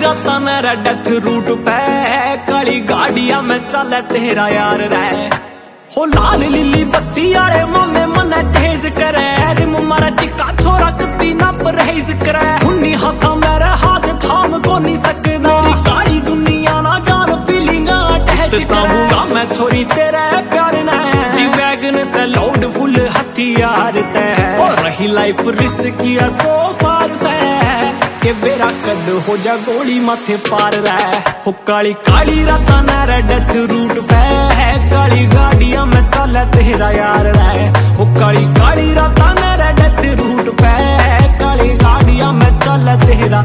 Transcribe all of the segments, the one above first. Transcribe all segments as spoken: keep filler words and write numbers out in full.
रात मेरा death root पे, काली गाड़िया में चले तेरा यार रहे हो। लाल लिली बत्ती आले मामे मने चेज करे, रिम मारा चिक्का छोरा कत्ती ना परहेज करे। हुन्नी हाथा मेरे हाथ थाम को नहीं सकदा, मेरी काली दुनिया ना जान फीलिंग अटैच करे। सामूंगा मैं छोरी तेरे प्यार ने, जी वैगन से लोड फुल हथियार ते। और रही लाइफ रिस्किया सो फार से, के बेरा कद हो जा गोली माथे पार रहे हो। काली काली राता मेरा डेथ रूट पे, काली गाड़ियां में चले तेरा यार रहे हो। काली काली राता मेरा डेथ रूट पे, काली गाड़ियां में चले तेरा।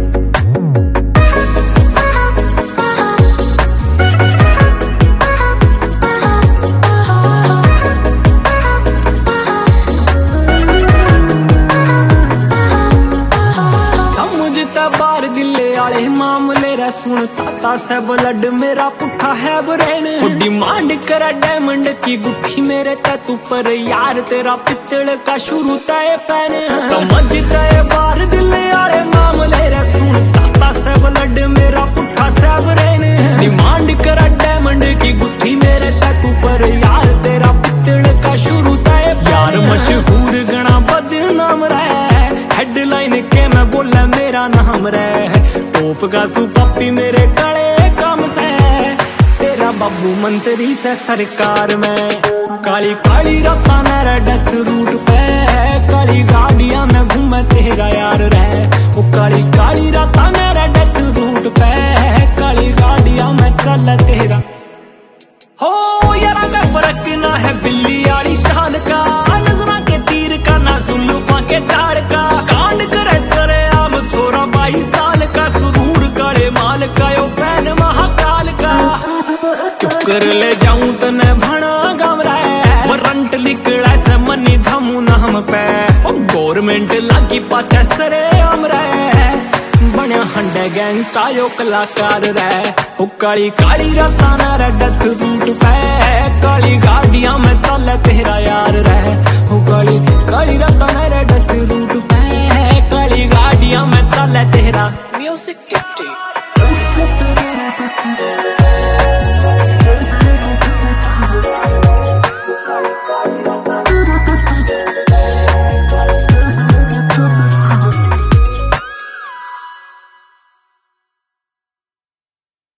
बार दिले आले मामले रे सुन, ताता से ब्लड मेरा पुठा है ब्रेन। डिमांड करे डायमंड की गुत्थी मेरे तू पर, यार तेरा पित्तल का शुरू तय फैन। समझते बार दिले आले मामले रे सुन, ताता से ब्लड मेरा पुठा से ब्रेन। डिमांड करे डायमंड की गुत्थी मेरे तू पर, यार तेरा पित्तल का शुरू तय फैन। यार मशहूर गणा बदनाम रहे, हेडलाइन के मैं बोला मेरा नाम रहे। टोप का सुपप्पी मेरे काले काम से, तेरा बाबू मंत्री से सरकार में। काली काली राता मेरा डेथ रूट पे, काली गाड़ियां में घूमे तेरा यार रहे वो। काली काली राता मेरा डेथ रूट पे, काली गाड़ियां में चले तेरा। हो यारा का फर्क ना है बिल्ली आली चाल का, नजरा के तीर का ना जुल्फा के झाड़ का। कांड करे सरे आम छोरा बाईस साल का, सुरूर काले माल का यो पैन महाकाल का। चुकर ले जाऊं तने भणा गम रहे, वारंट निकला से मनी धमू नाम पे। गवर्नमेंट लागी पाछे सरे आम रहे, बन्या हंडे गैंगस्टा यो कलाकार रहे हो। काली काली राता मेरा डेथ रूट पे, काली गाड़ियां में चले तेरा यार रहे हो। काली काली राता मेरा डेथ रूट पे, काली गाड़ियां में चले तेरा। म्यूजिक